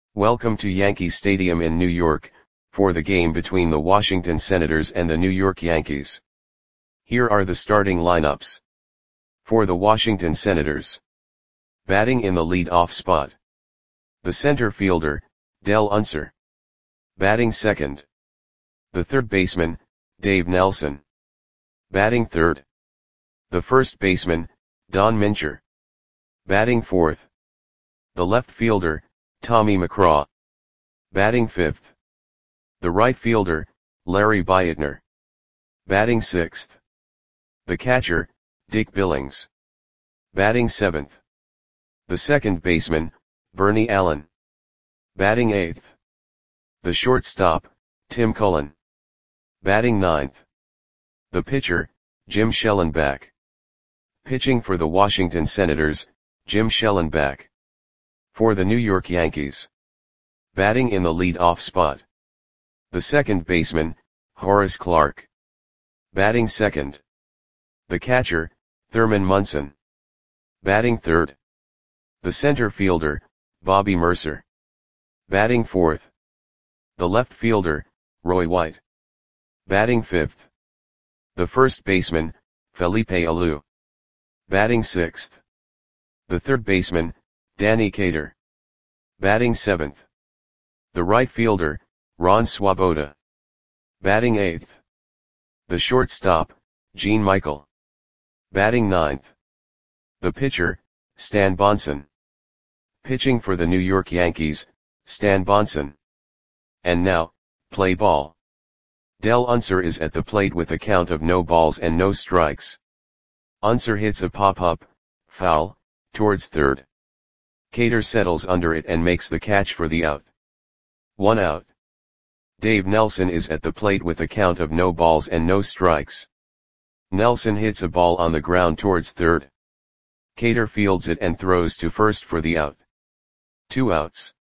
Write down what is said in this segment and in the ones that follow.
Welcome to Yankee Stadium in New York, for the game between the Washington Senators and the New York Yankees. Here are the starting lineups. For the Washington Senators. Batting in the lead-off spot. The center fielder, Dell Unser. Batting second. The third baseman, Dave Nelson. Batting third. The first baseman, Don Mincher. Batting fourth. The left fielder, Tommy McCraw. Batting fifth. The right fielder, Larry Beitner. Batting sixth. The catcher, Dick Billings. Batting seventh. The second baseman, Bernie Allen. Batting eighth. The shortstop, Tim Cullen. Batting ninth. The pitcher, Jim Schellenbach. Pitching for the Washington Senators, Jim Schellenbach. For the New York Yankees. Batting in the lead-off spot. The second baseman, Horace Clarke. Batting second. The catcher, Thurman Munson. Batting third. The center fielder, Bobby Murcer. Batting fourth. The left fielder, Roy White. Batting fifth. The first baseman, Felipe Alou. Batting sixth. The third baseman, Danny Cater. Batting seventh. The right fielder, Ron Swoboda. Batting eighth. The shortstop, Gene Michael. Batting ninth. The pitcher, Stan Bonson. Pitching for the New York Yankees, Stan Bonson. And now, play ball. Dell Unser is at the plate with a count of no balls and no strikes. Unser hits a pop-up, foul, towards third. Cater settles under it and makes the catch for the out. 1 out. Dave Nelson is at the plate with a count of no balls and no strikes. Nelson hits a ball on the ground towards third. Cater fields it and throws to first for the out. 2 outs.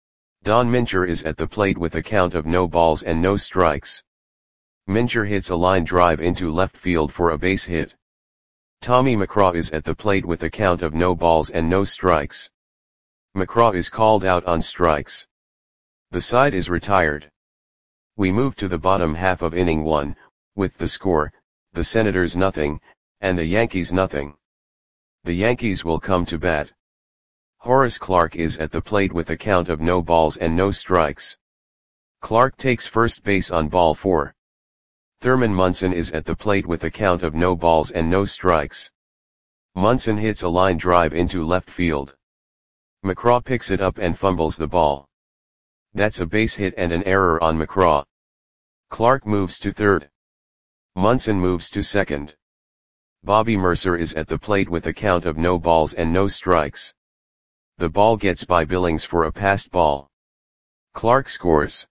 Don Mincher is at the plate with a count of no balls and no strikes. Mincher hits a line drive into left field for a base hit. Tommy McCraw is at the plate with a count of no balls and no strikes. McCraw is called out on strikes. The side is retired. We move to the bottom half of inning 1, with the score, the Senators nothing, and the Yankees nothing. The Yankees will come to bat. Horace Clarke is at the plate with a count of no balls and no strikes. Clarke takes first base on ball 4. Thurman Munson is at the plate with a count of no balls and no strikes. Munson hits a line drive into left field. McCraw picks it up and fumbles the ball. That's a base hit and an error on McCraw. Clarke moves to third. Munson moves to second. Bobby Murcer is at the plate with a count of no balls and no strikes. The ball gets by Billings for a passed ball. Clarke scores.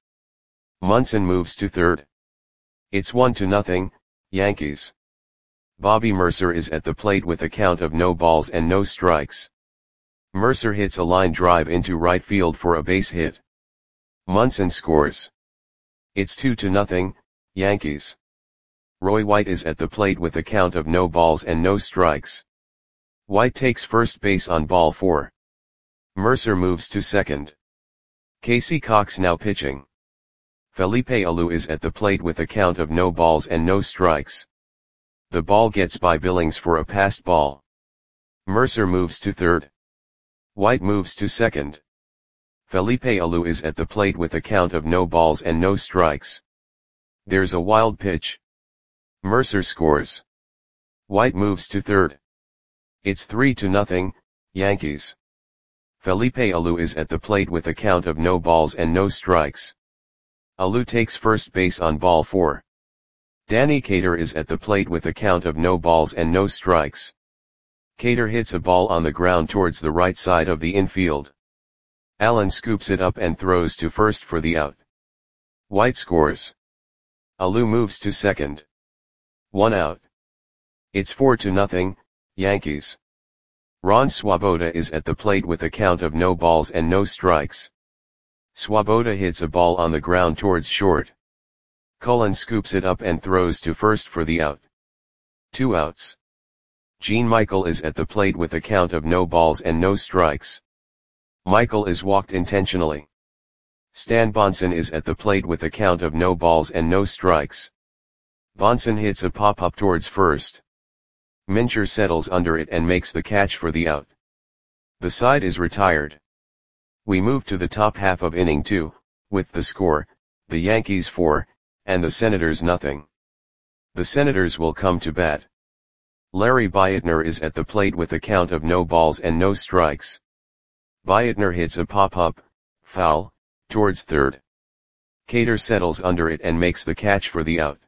Munson moves to third. It's 1-0, Yankees. Bobby Murcer is at the plate with a count of no balls and no strikes. Murcer hits a line drive into right field for a base hit. Munson scores. It's 2-0, Yankees. Roy White is at the plate with a count of no balls and no strikes. White takes first base on ball 4. Murcer moves to second. Casey Cox now pitching. Felipe Alou is at the plate with a count of no balls and no strikes. The ball gets by Billings for a passed ball. Murcer moves to third. White moves to second. Felipe Alou is at the plate with a count of no balls and no strikes. There's a wild pitch. Murcer scores. White moves to third. It's 3-0, Yankees. Felipe Alou is at the plate with a count of no balls and no strikes. Alou takes first base on ball 4. Danny Cater is at the plate with a count of no balls and no strikes. Cater hits a ball on the ground towards the right side of the infield. Allen scoops it up and throws to first for the out. White scores. Alou moves to second. 1 out. It's 4-0, Yankees. Ron Swoboda is at the plate with a count of no balls and no strikes. Swoboda hits a ball on the ground towards short. Cullen scoops it up and throws to first for the out. 2 outs. Gene Michael is at the plate with a count of no balls and no strikes. Michael is walked intentionally. Stan Bonson is at the plate with a count of no balls and no strikes. Bonson hits a pop-up towards first. Mincher settles under it and makes the catch for the out. The side is retired. We move to the top half of inning 2, with the score, the Yankees 4, and the Senators nothing. The Senators will come to bat. Larry Beitner is at the plate with a count of no balls and no strikes. Beitner hits a pop-up, foul, towards third. Cater settles under it and makes the catch for the out.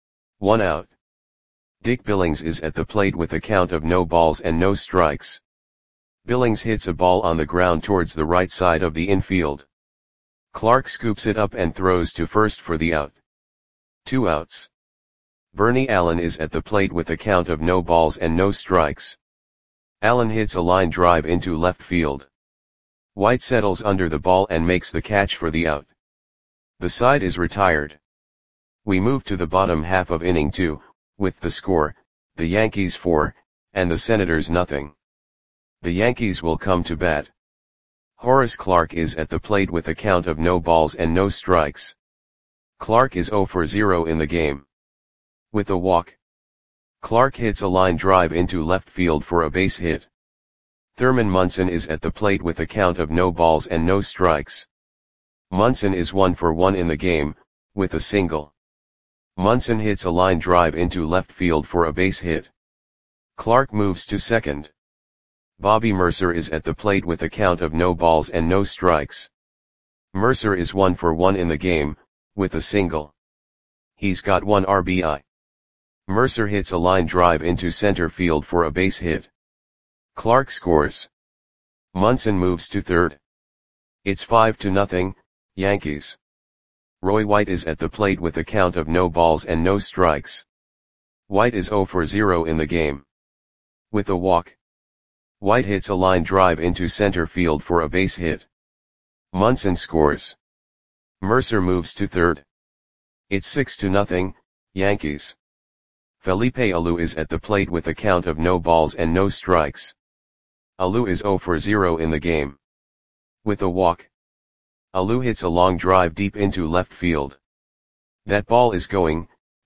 1 out. Dick Billings is at the plate with a count of no balls and no strikes. Billings hits a ball on the ground towards the right side of the infield. Clark scoops it up and throws to first for the out. 2 outs. Bernie Allen is at the plate with a count of no balls and no strikes. Allen hits a line drive into left field. White settles under the ball and makes the catch for the out. The side is retired. We move to the bottom half of inning 2, with the score, the Yankees 4, and the Senators nothing. The Yankees will come to bat. Horace Clarke is at the plate with a count of no balls and no strikes. Clarke is 0 for 0 in the game. With a walk. Clarke hits a line drive into left field for a base hit. Thurman Munson is at the plate with a count of no balls and no strikes. Munson is 1 for 1 in the game, with a single. Munson hits a line drive into left field for a base hit. Clarke moves to second. Bobby Mercer is at the plate with a count of no balls and no strikes. Mercer is 1 for 1 in the game, with a single. He's got 1 RBI. Mercer hits a line drive into center field for a base hit. Clarke scores. Munson moves to third. It's 5-0, Yankees. Roy White is at the plate with a count of no balls and no strikes. White is 0 for 0 in the game. With a walk. White hits a line drive into center field for a base hit. Munson scores. Mercer moves to third. It's 6-0, Yankees. Felipe Alou is at the plate with a count of no balls and no strikes. Alou is 0 for 0 in the game. With a walk. Alou hits a long drive deep into left field. That ball is gone.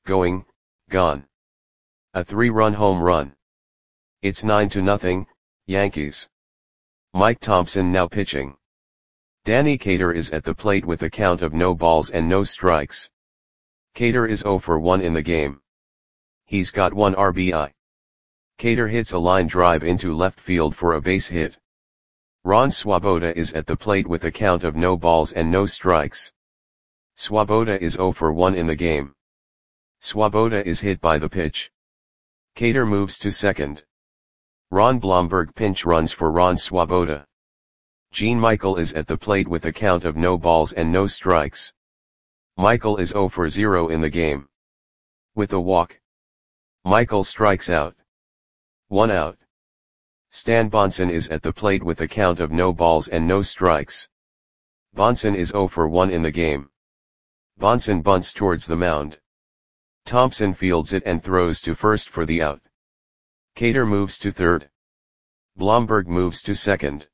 A 3-run home run. It's 9-0, Yankees. Mike Thompson now pitching. Danny Cater is at the plate with a count of no balls and no strikes. Cater is 0 for 1 in the game. He's got 1 RBI. Cater hits a line drive into left field for a base hit. Ron Swoboda is at the plate with a count of no balls and no strikes. Swoboda is 0 for 1 in the game. Swoboda is hit by the pitch. Cater moves to second. Ron Blomberg pinch runs for Ron Swoboda. Gene Michael is at the plate with a count of no balls and no strikes. Michael is 0 for 0 in the game. With a walk. Michael strikes out. 1 out. Stan Bonson is at the plate with a count of no balls and no strikes. Bonson is 0 for 1 in the game. Bonson bunts towards the mound. Thompson fields it and throws to first for the out. Cater moves to third. Blomberg moves to second.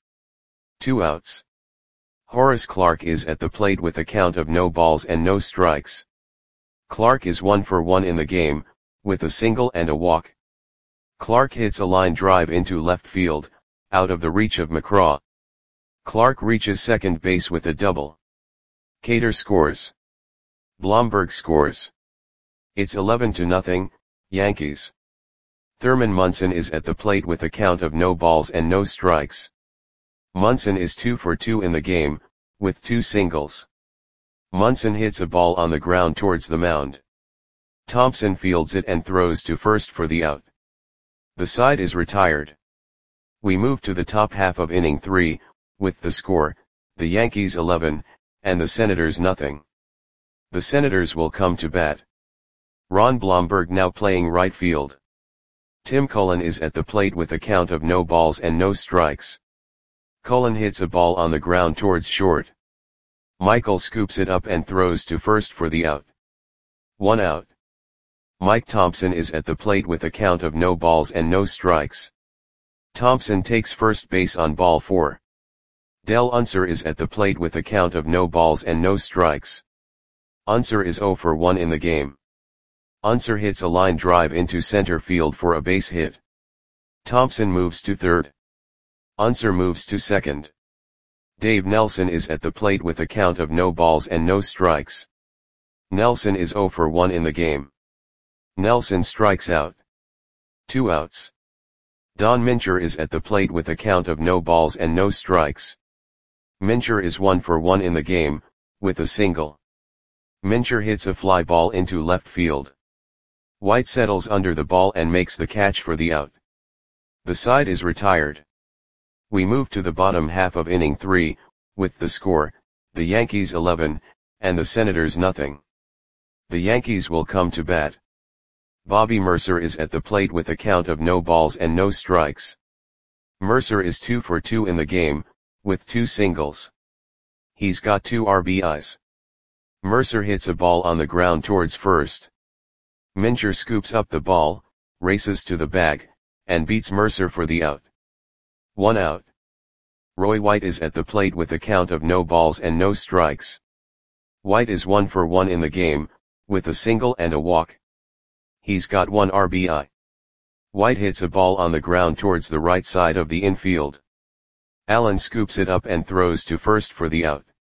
2 outs. Horace Clarke is at the plate with a count of no balls and no strikes. Clarke is 1 for 1 in the game, with a single and a walk. Clarke hits a line drive into left field, out of the reach of McCraw. Clarke reaches second base with a double. Cater scores. Blomberg scores. It's 11-0, Yankees. Thurman Munson is at the plate with a count of no balls and no strikes. Munson is 2 for 2 in the game, with 2 singles. Munson hits a ball on the ground towards the mound. Thompson fields it and throws to first for the out. The side is retired. We move to the top half of inning 3, with the score, the Yankees 11, and the Senators nothing. The Senators will come to bat. Ron Blomberg now playing right field. Tim Cullen is at the plate with a count of no balls and no strikes. Cullen hits a ball on the ground towards short. Michael scoops it up and throws to first for the out. 1 out. Mike Thompson is at the plate with a count of no balls and no strikes. Thompson takes first base on ball 4. Del Unser is at the plate with a count of no balls and no strikes. Unser is 0 for 1 in the game. Unser hits a line drive into center field for a base hit. Thompson moves to third. Unser moves to second. Dave Nelson is at the plate with a count of no balls and no strikes. Nelson is 0 for 1 in the game. Nelson strikes out. 2 outs. Don Mincher is at the plate with a count of no balls and no strikes. Mincher is 1 for 1 in the game, with a single. Mincher hits a fly ball into left field. White settles under the ball and makes the catch for the out. The side is retired. We move to the bottom half of inning 3, with the score, the Yankees 11, and the Senators nothing. The Yankees will come to bat. Bobby Mercer is at the plate with a count of no balls and no strikes. Mercer is 2 for 2 in the game, with 2 singles. He's got 2 RBIs. Mercer hits a ball on the ground towards first. Mincher scoops up the ball, races to the bag, and beats Mercer for the out. 1 out. Roy White is at the plate with a count of no balls and no strikes. White is 1 for 1 in the game, with a single and a walk. He's got 1 RBI. White hits a ball on the ground towards the right side of the infield. Allen scoops it up and throws to first for the out.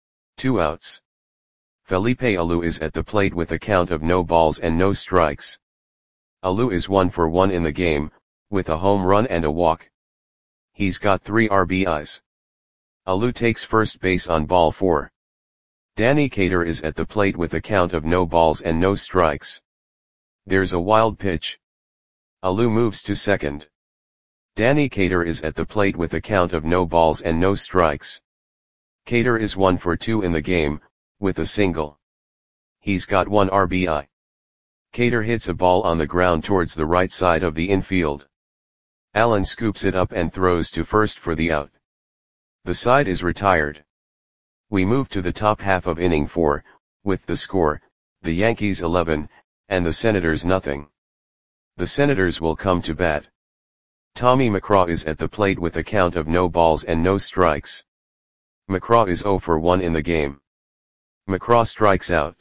2 outs. Felipe Alou is at the plate with a count of no balls and no strikes. Alou is 1 for 1 in the game, with a home run and a walk. He's got 3 RBIs. Alou takes first base on ball 4. Danny Cater is at the plate with a count of no balls and no strikes. There's a wild pitch. Alou moves to second. Danny Cater is at the plate with a count of no balls and no strikes. Cater is 1 for 2 in the game, with a single. He's got 1 RBI. Cater hits a ball on the ground towards the right side of the infield. Allen scoops it up and throws to first for the out. The side is retired. We move to the top half of inning 4, with the score, the Yankees 11, and the Senators nothing. The Senators will come to bat. Tommy McGraw is at the plate with a count of no balls and no strikes. McGraw is 0 for 1 in the game. McGraw strikes out.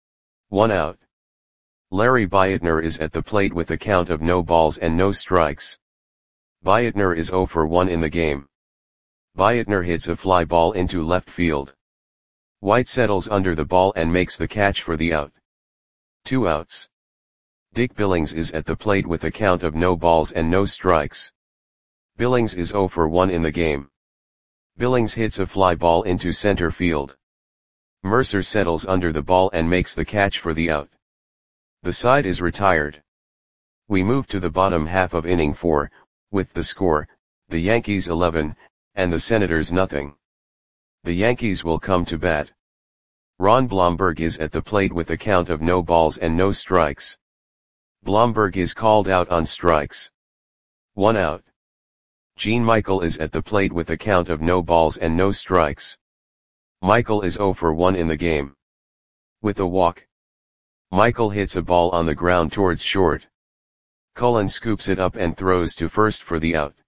1 out. Larry Beitner is at the plate with a count of no balls and no strikes. Beitner is 0 for 1 in the game. Beitner hits a fly ball into left field. White settles under the ball and makes the catch for the out. 2 outs. Dick Billings is at the plate with a count of no balls and no strikes. Billings is 0 for 1 in the game. Billings hits a fly ball into center field. Mercer settles under the ball and makes the catch for the out. The side is retired. We move to the bottom half of inning 4, with the score, the Yankees 11, and the Senators nothing. The Yankees will come to bat. Ron Blomberg is at the plate with a count of no balls and no strikes. Blomberg is called out on strikes. 1 out. Gene Michael is at the plate with a count of no balls and no strikes. Michael is 0 for 1 in the game. With a walk. Michael hits a ball on the ground towards short. Cullen scoops it up and throws to first for the out.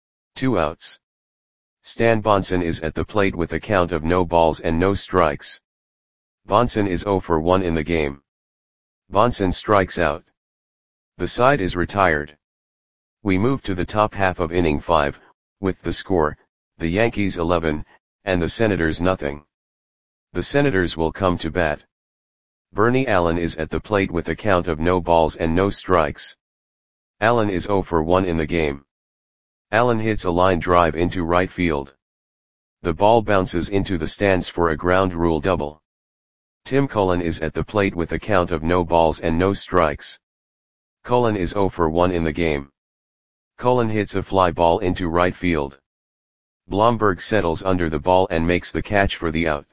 2 outs. Stan Bonson is at the plate with a count of no balls and no strikes. Bonson is 0 for 1 in the game. Bonson strikes out. The side is retired. We move to the top half of inning 5, with the score, the Yankees 11, and the Senators nothing. The Senators will come to bat. Bernie Allen is at the plate with a count of no balls and no strikes. Allen is 0 for 1 in the game. Allen hits a line drive into right field. The ball bounces into the stands for a ground rule double. Tim Cullen is at the plate with a count of no balls and no strikes. Cullen is 0 for 1 in the game. Cullen hits a fly ball into right field. Blomberg settles under the ball and makes the catch for the out.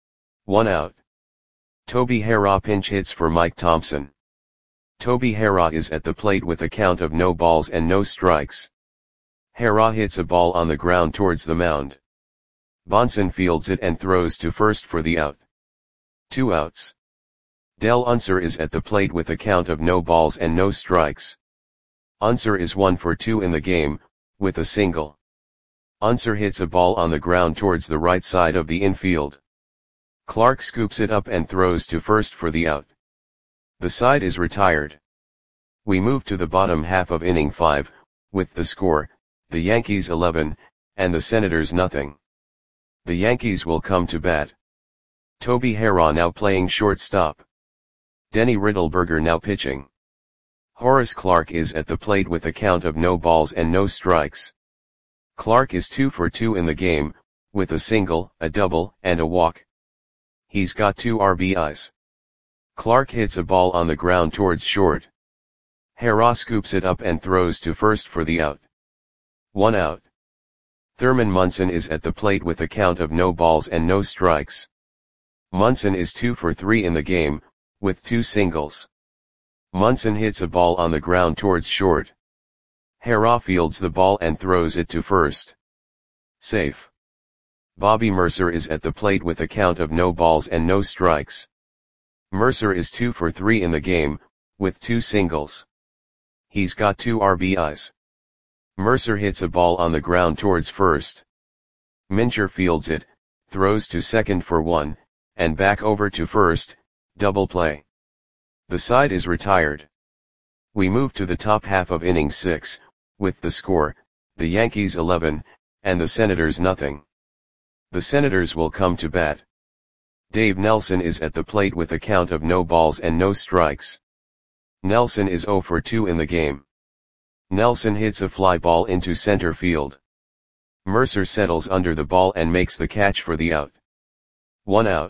1 out. Toby Harrah pinch hits for Mike Thompson. Toby Harrah is at the plate with a count of no balls and no strikes. Harrah hits a ball on the ground towards the mound. Bonson fields it and throws to first for the out. 2 outs. Del Unser is at the plate with a count of no balls and no strikes. Unser is 1 for 2 in the game, with a single. Unser hits a ball on the ground towards the right side of the infield. Clark scoops it up and throws to first for the out. The side is retired. We move to the bottom half of inning 5, with the score, the Yankees 11, and the Senators nothing. The Yankees will come to bat. Toby Harrah now playing shortstop. Denny Riddleberger now pitching. Horace Clarke is at the plate with a count of no balls and no strikes. Clarke is 2 for 2 in the game, with a single, a double, and a walk. He's got 2 RBIs. Clarke hits a ball on the ground towards short. Harrah scoops it up and throws to first for the out. 1 out. Thurman Munson is at the plate with a count of no balls and no strikes. Munson is 2 for 3 in the game, with 2 singles. Munson hits a ball on the ground towards short. Harrah fields the ball and throws it to first. Safe. Bobby Mercer is at the plate with a count of no balls and no strikes. Mercer is 2 for 3 in the game, with 2 singles. He's got 2 RBIs. Mercer hits a ball on the ground towards first. Mincher fields it, throws to second for 1, and back over to first, double play. The side is retired. We move to the top half of inning 6, with the score, the Yankees 11, and the Senators nothing. The Senators will come to bat. Dave Nelson is at the plate with a count of no balls and no strikes. Nelson is 0 for 2 in the game. Nelson hits a fly ball into center field. Mercer settles under the ball and makes the catch for the out. 1 out.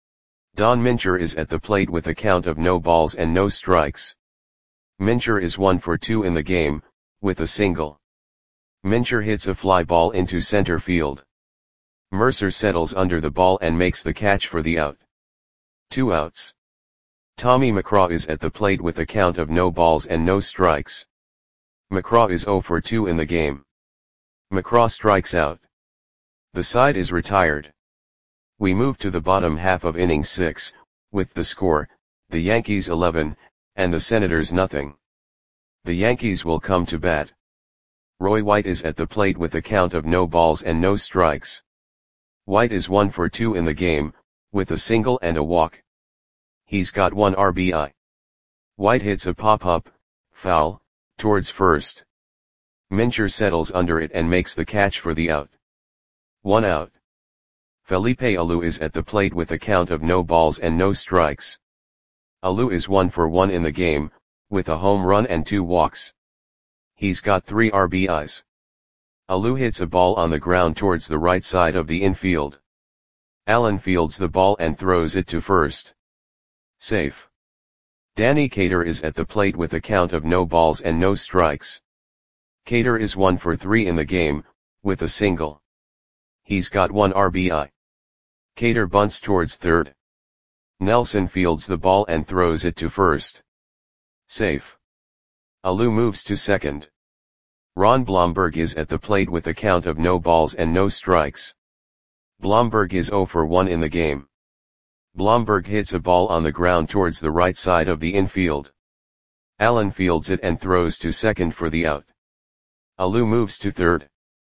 Don Mincher is at the plate with a count of no balls and no strikes. Mincher is 1 for 2 in the game, with a single. Mincher hits a fly ball into center field. Mercer settles under the ball and makes the catch for the out. 2 outs. Tommy McCraw is at the plate with a count of no balls and no strikes. McCraw is 0 for 2 in the game. McCraw strikes out. The side is retired. We move to the bottom half of inning 6, with the score, the Yankees 11, and the Senators nothing. The Yankees will come to bat. Roy White is at the plate with a count of no balls and no strikes. White is 1 for 2 in the game, with a single and a walk. He's got 1 RBI. White hits a pop-up, foul, towards first. Mincher settles under it and makes the catch for the out. 1 out. Felipe Alou is at the plate with a count of no balls and no strikes. Alou is 1 for 1 in the game, with a home run and 2 walks. He's got 3 RBIs. Alou hits a ball on the ground towards the right side of the infield. Allen fields the ball and throws it to first. Safe. Danny Cater is at the plate with a count of no balls and no strikes. Cater is 1 for 3 in the game, with a single. He's got 1 RBI. Cater bunts towards third. Nelson fields the ball and throws it to first. Safe. Alou moves to second. Ron Blomberg is at the plate with a count of no balls and no strikes. Blomberg is 0 for 1 in the game. Blomberg hits a ball on the ground towards the right side of the infield. Allen fields it and throws to second for the out. Alou moves to third.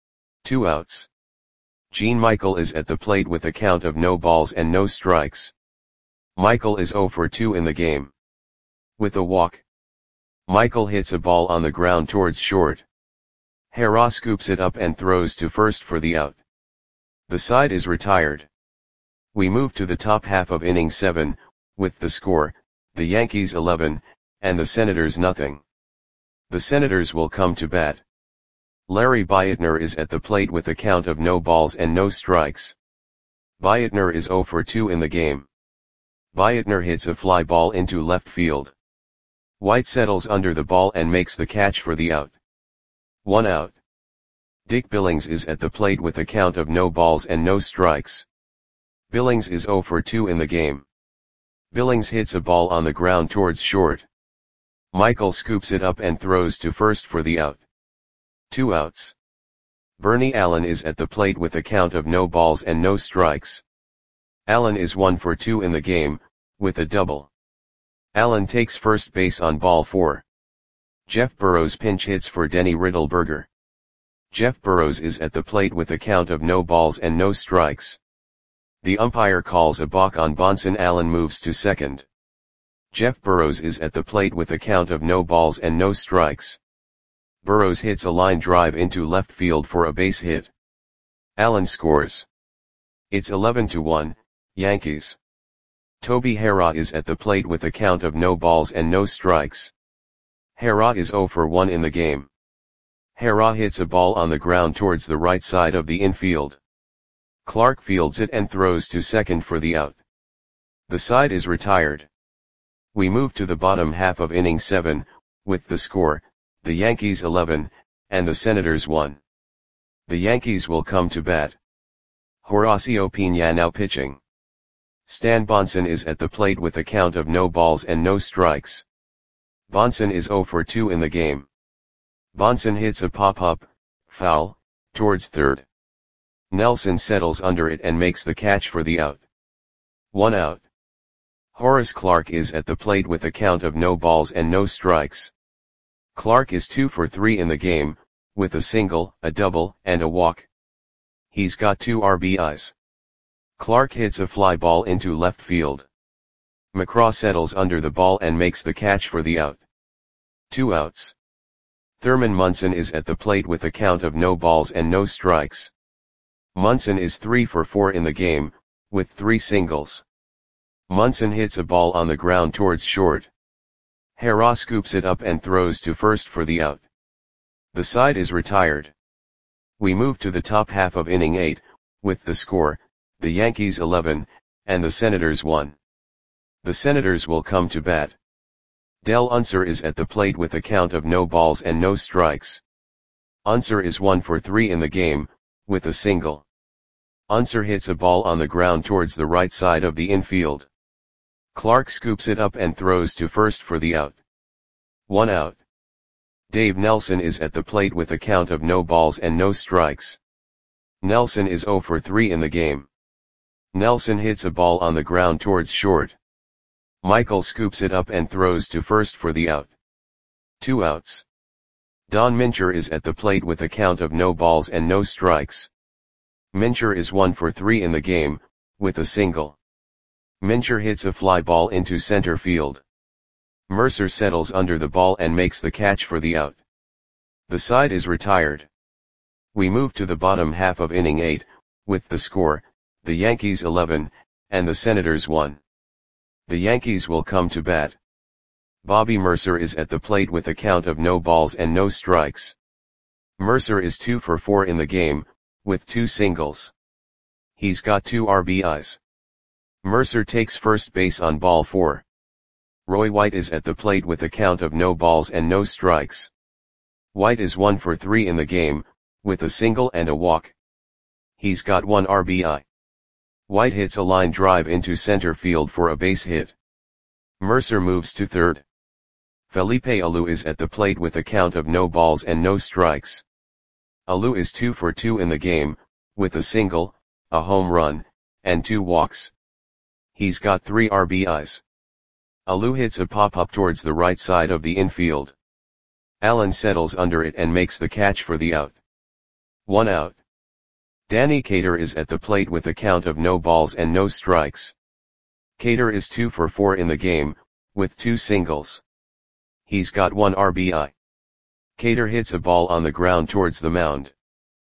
2 outs. Gene Michael is at the plate with a count of no balls and no strikes. Michael is 0 for 2 in the game. With a walk. Michael hits a ball on the ground towards short. Harrah scoops it up and throws to first for the out. The side is retired. We move to the top half of inning 7, with the score, the Yankees 11, and the Senators nothing. The Senators will come to bat. Larry Beitner is at the plate with a count of no balls and no strikes. Beitner is 0 for 2 in the game. Beitner hits a fly ball into left field. White settles under the ball and makes the catch for the out. 1 out. Dick Billings is at the plate with a count of no balls and no strikes. Billings is 0 for 2 in the game. Billings hits a ball on the ground towards short. Michael scoops it up and throws to first for the out. 2 outs. Bernie Allen is at the plate with a count of no balls and no strikes. Allen is 1 for 2 in the game, with a double. Allen takes first base on ball 4. Jeff Burrows pinch hits for Denny Riddleberger. Jeff Burrows is at the plate with a count of no balls and no strikes. The umpire calls a balk on Bonson. Allen moves to second. Jeff Burrows is at the plate with a count of no balls and no strikes. Burrows hits a line drive into left field for a base hit. Allen scores. It's 11-1, Yankees. Toby Harrah is at the plate with a count of no balls and no strikes. Harrah is 0 for 1 in the game. Harrah hits a ball on the ground towards the right side of the infield. Clark fields it and throws to second for the out. The side is retired. We move to the bottom half of inning 7, with the score, the Yankees 11, and the Senators 1. The Yankees will come to bat. Horacio Piña now pitching. Stan Bonson is at the plate with a count of no balls and no strikes. Bonson is 0 for 2 in the game. Bonson hits a pop-up, foul, towards third. Nelson settles under it and makes the catch for the out. 1 out. Horace Clarke is at the plate with a count of no balls and no strikes. Clarke is 2 for 3 in the game, with a single, a double, and a walk. He's got 2 RBIs. Clarke hits a fly ball into left field. McCraw settles under the ball and makes the catch for the out. 2 outs. Thurman Munson is at the plate with a count of no balls and no strikes. Munson is 3 for 4 in the game, with 3 singles. Munson hits a ball on the ground towards short. Harrah scoops it up and throws to first for the out. The side is retired. We move to the top half of inning 8, with the score, the Yankees 11, and the Senators 1. The Senators will come to bat. Del Unser is at the plate with a count of no balls and no strikes. Unser is 1 for 3 in the game, with a single. Unser hits a ball on the ground towards the right side of the infield. Clarke scoops it up and throws to first for the out. 1 out. Dave Nelson is at the plate with a count of no balls and no strikes. Nelson is 0 for 3 in the game. Nelson hits a ball on the ground towards short. Michael scoops it up and throws to first for the out. 2 outs. Don Mincher is at the plate with a count of no balls and no strikes. Mincher is 1 for 3 in the game, with a single. Mincher hits a fly ball into center field. Mercer settles under the ball and makes the catch for the out. The side is retired. We move to the bottom half of inning 8, with the score, the Yankees 11, and the Senators 1. The Yankees will come to bat. Bobby Mercer is at the plate with a count of no balls and no strikes. Mercer is 2 for 4 in the game, with 2 singles. He's got 2 RBIs. Mercer takes first base on ball 4. Roy White is at the plate with a count of no balls and no strikes. White is 1 for 3 in the game, with a single and a walk. He's got 1 RBI. White hits a line drive into center field for a base hit. Mercer moves to third. Felipe Alou is at the plate with a count of no balls and no strikes. Alou is 2 for 2 in the game, with a single, a home run, and 2 walks. He's got 3 RBIs. Alou hits a pop-up towards the right side of the infield. Allen settles under it and makes the catch for the out. 1 out. Danny Cater is at the plate with a count of no balls and no strikes. Cater is 2 for 4 in the game, with 2 singles. He's got 1 RBI. Cater hits a ball on the ground towards the mound.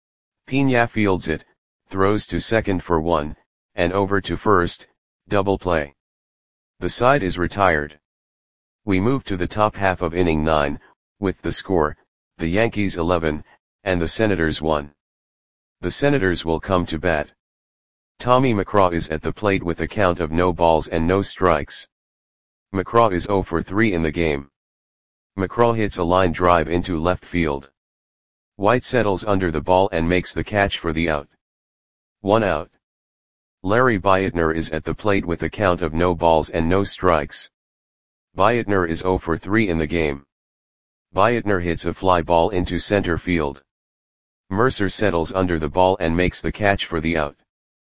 Piña fields it, throws to second for 1, and over to first, double play. The side is retired. We move to the top half of inning 9, with the score, the Yankees 11, and the Senators 1. The Senators will come to bat. Tommy McCraw is at the plate with a count of no balls and no strikes. McCraw is 0 for 3 in the game. McCraw hits a line drive into left field. White settles under the ball and makes the catch for the out. 1 out. Larry Beitner is at the plate with a count of no balls and no strikes. Beitner is 0 for 3 in the game. Beitner hits a fly ball into center field. Mercer settles under the ball and makes the catch for the out.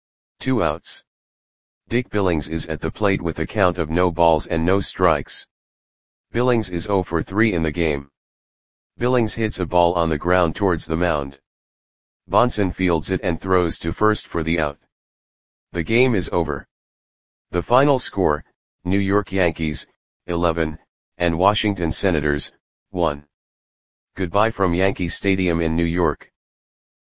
2 outs. Dick Billings is at the plate with a count of no balls and no strikes. Billings is 0 for 3 in the game. Billings hits a ball on the ground towards the mound. Bonson fields it and throws to first for the out. The game is over. The final score, New York Yankees, 11, and Washington Senators, 1. Goodbye from Yankee Stadium in New York.